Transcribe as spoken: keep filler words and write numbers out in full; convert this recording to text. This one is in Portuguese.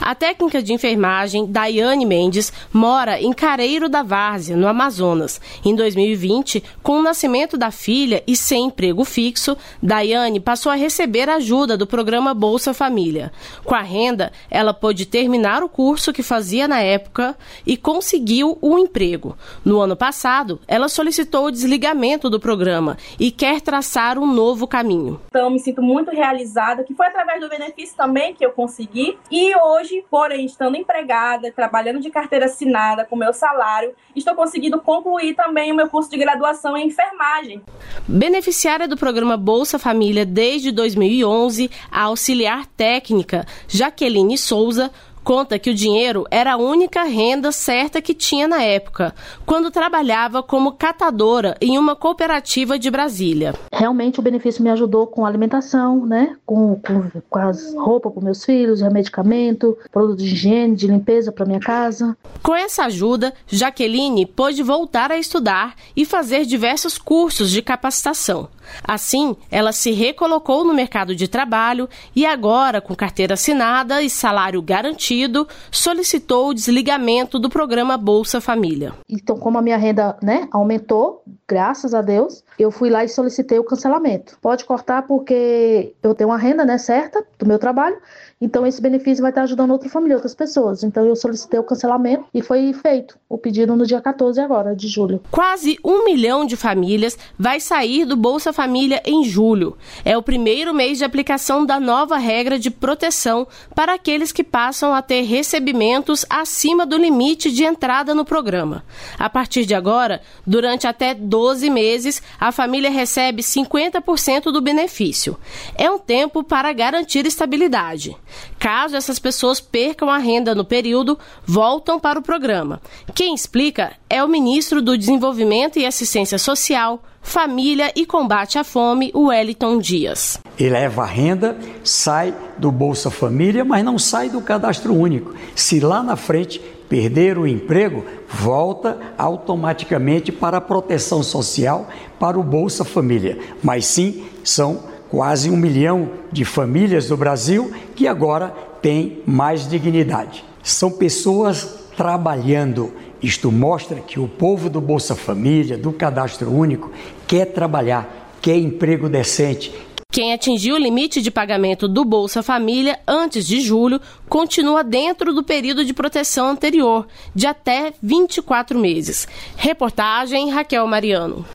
A técnica de enfermagem Daiane Mendes mora em Careiro da Várzea, no Amazonas. Em dois mil e vinte, com o nascimento da filha e sem emprego fixo, Daiane passou a receber ajuda do programa Bolsa Família. Com a renda, ela pôde terminar o curso que fazia na época e conseguiu um emprego. No ano passado, ela solicitou o desligamento do programa e quer traçar um novo caminho. Então, me sinto muito realizada, que foi através do benefício também que eu consegui. E hoje, porém, estando empregada, trabalhando de carteira assinada com meu salário, estou conseguindo concluir também o meu curso de graduação em enfermagem. Beneficiária do programa Bolsa Família desde dois mil e onze, a auxiliar técnica Jaqueline Souza conta que o dinheiro era a única renda certa que tinha na época, quando trabalhava como catadora em uma cooperativa de Brasília. Realmente o benefício me ajudou com a alimentação, né? com, com, com as roupas para meus filhos, medicamento, produto de higiene, de limpeza para minha casa. Com essa ajuda, Jaqueline pôde voltar a estudar e fazer diversos cursos de capacitação. Assim, ela se recolocou no mercado de trabalho e agora, com carteira assinada e salário garantido, solicitou o desligamento do programa Bolsa Família. Então, como a minha renda, né, aumentou, graças a Deus, eu fui lá e solicitei o cancelamento. Pode cortar porque eu tenho uma renda, né, certa do meu trabalho, então esse benefício vai estar ajudando outra família, outras pessoas. Então eu solicitei o cancelamento e foi feito o pedido no dia quatorze agora, de julho. Quase um milhão de famílias vai sair do Bolsa Família em julho. É o primeiro mês de aplicação da nova regra de proteção para aqueles que passam a ter recebimentos acima do limite de entrada no programa. A partir de agora, durante até doze meses, a família recebe cinquenta por cento do benefício. É um tempo para garantir estabilidade. Caso essas pessoas percam a renda no período, voltam para o programa. Quem explica é o ministro do Desenvolvimento e Assistência Social, Família e Combate à Fome, Wellington Dias. Eleva a renda, sai do Bolsa Família, mas não sai do cadastro único. Se lá na frente perder o emprego, volta automaticamente para a proteção social, para o Bolsa Família. Mas sim, são quase um milhão de famílias do Brasil que agora têm mais dignidade. São pessoas trabalhando. Isto mostra que o povo do Bolsa Família, do Cadastro Único, quer trabalhar, quer emprego decente. Quem atingiu o limite de pagamento do Bolsa Família antes de julho continua dentro do período de proteção anterior, de até vinte e quatro meses. Reportagem Raquel Mariano.